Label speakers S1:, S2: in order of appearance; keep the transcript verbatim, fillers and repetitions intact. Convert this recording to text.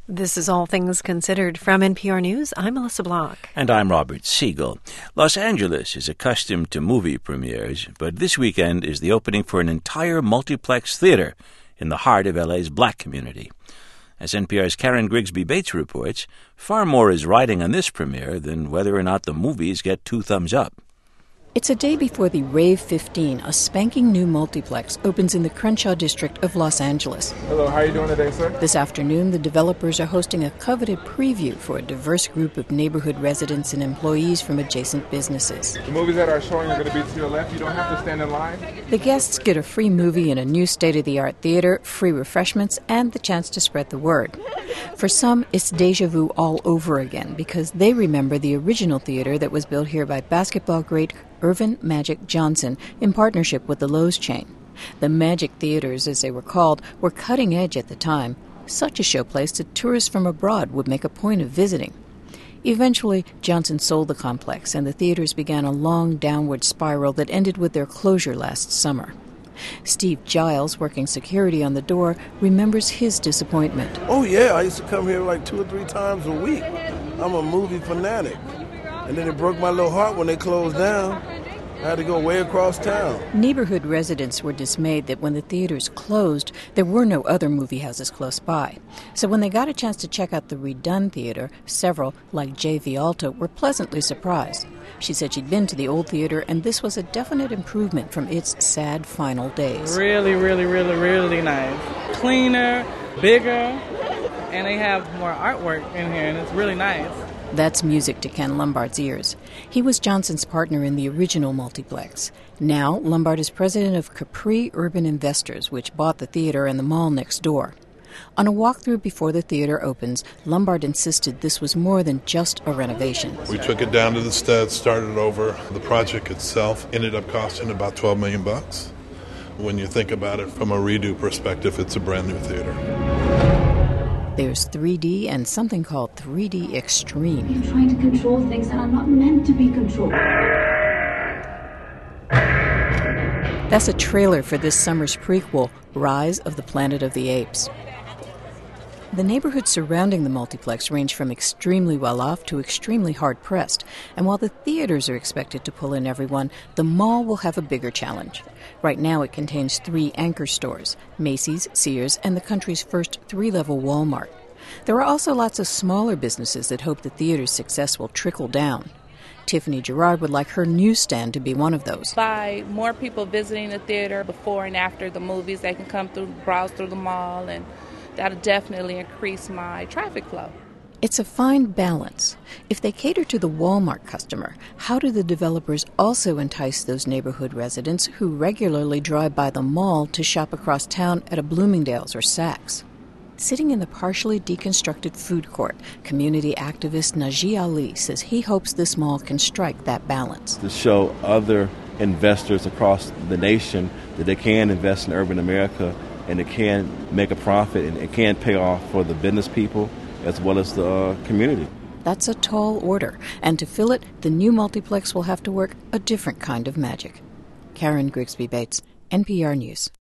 S1: This is All Things Considered from N P R News. I'm Melissa Block.
S2: And I'm Robert Siegel. Los Angeles is accustomed to movie premieres, but this weekend is the opening for an entire multiplex theater in the heart of L A's black community. As N P R's Karen Grigsby Bates reports, far more is riding on this premiere than whether or not the movies get two thumbs up.
S3: It's a day before the Rave fifteen, a spanking new multiplex, opens in the Crenshaw district of Los Angeles.
S4: Hello, how are you doing today, sir?
S3: This afternoon, the developers are hosting a coveted preview for a diverse group of neighborhood residents and employees from adjacent businesses.
S4: The movies that are showing are going to be to your left. You don't have to stand in line.
S3: The guests get a free movie in a new state-of-the-art theater, free refreshments, and the chance to spread the word. For some, it's déjà vu all over again because they remember the original theater that was built here by basketball great Earvin Magic Johnson in partnership with the Lowe's chain. The Magic Theaters, as they were called, were cutting edge at the time, such a showplace that tourists from abroad would make a point of visiting. Eventually, Johnson sold the complex, and the theaters began a long downward spiral that ended with their closure last summer. Steve Giles, working security on the door, remembers his disappointment.
S5: Oh, yeah, I used to come here like two or three times a week. I'm a movie fanatic. And then it broke my little heart when they closed down. I had to go way across town.
S3: Neighborhood residents were dismayed that when the theaters closed, there were no other movie houses close by. So when they got a chance to check out the redone theater, several, like Jay Vialta, were pleasantly surprised. She said she'd been to the old theater, and this was a definite improvement from its sad final days.
S6: Really, really, really, really nice. Cleaner, bigger, and they have more artwork in here, and it's really nice.
S3: That's music to Ken Lombard's ears. He was Johnson's partner in the original multiplex. Now, Lombard is president of Capri Urban Investors, which bought the theater and the mall next door. On a walkthrough before the theater opens, Lombard insisted this was more than just a renovation.
S7: We took it down to the studs, started over. The project itself ended up costing about twelve million bucks. When you think about it from a redo perspective, it's a brand new theater.
S3: There's three D and something called three D Extreme.
S8: You're trying to control things that are not meant to be controlled.
S3: That's a trailer for this summer's prequel, Rise of the Planet of the Apes. The neighborhoods surrounding the multiplex range from extremely well-off to extremely hard-pressed. And while the theaters are expected to pull in everyone, the mall will have a bigger challenge. Right now it contains three anchor stores, Macy's, Sears, and the country's first three-level Walmart. There are also lots of smaller businesses that hope the theater's success will trickle down. Tiffany Gerard would like her newsstand to be one of those.
S9: By more people visiting the theater before and after the movies, they can come through, browse through the mall, and that'll definitely increase my traffic flow.
S3: It's a fine balance. If they cater to the Walmart customer, how do the developers also entice those neighborhood residents who regularly drive by the mall to shop across town at a Bloomingdale's or Saks? Sitting in the partially deconstructed food court, community activist Najee Ali says he hopes this mall can strike that balance.
S10: To show other investors across the nation that they can invest in urban America and it can make a profit and it can pay off for the business people as well as the uh, community.
S3: That's a tall order, and to fill it, the new multiplex will have to work a different kind of magic. Karen Grigsby Bates, N P R News.